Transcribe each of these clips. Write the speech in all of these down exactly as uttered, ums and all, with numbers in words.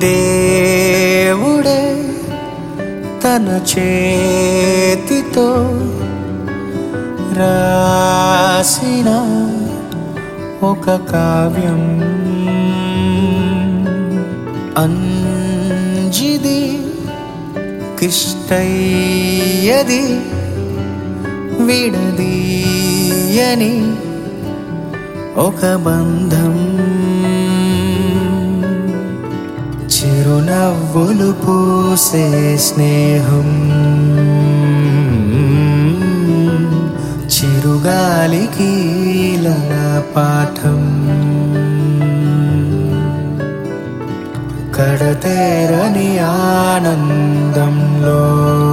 దేవుడే తన చేతితో రాసిన ఒక కావ్యం, అంజిది కిష్టయ్యది విడదీయని ఒక బంధం. చిరునవ్వులు పూసే స్నేహం, చిరుగాలికి లల పాఠం, కడతేరని ఆనందంలో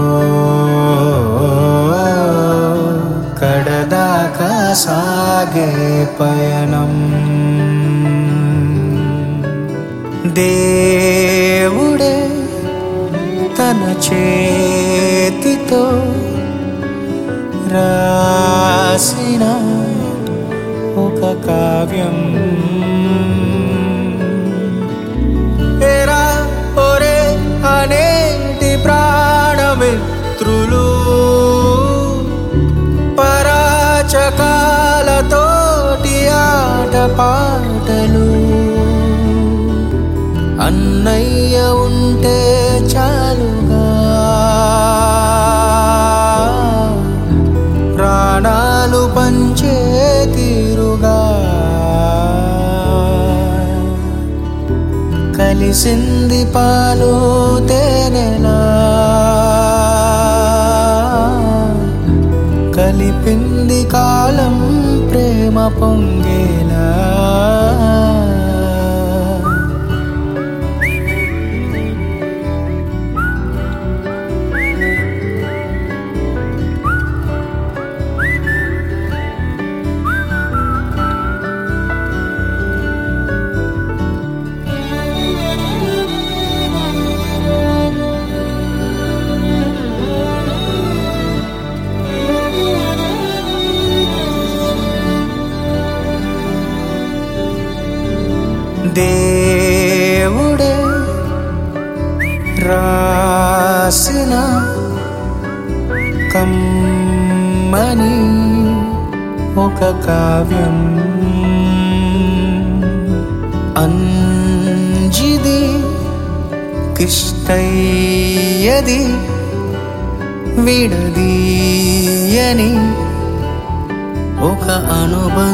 కడదాకా సాగే పయనం. దేవుడే తన చేతితో రాసిన ఒక కావ్యం. ఎరా ఒరే అనేటి ప్రాణమిత్రులు పరాచకాలతోటి ఆట పాటలు, అన్నయ్య ఉంటే చాలుగా ప్రాణాలు పంచే తీరుగా, కలిసింది పాలు తేనెలా కలిపింది కాలం ప్రేమ పొంగేలా. దేవుడే రాసిన కమ్మని ఒక కావ్యం, అంజిది కిష్టయ్యది విడదీయని ఒక అనుబంధం.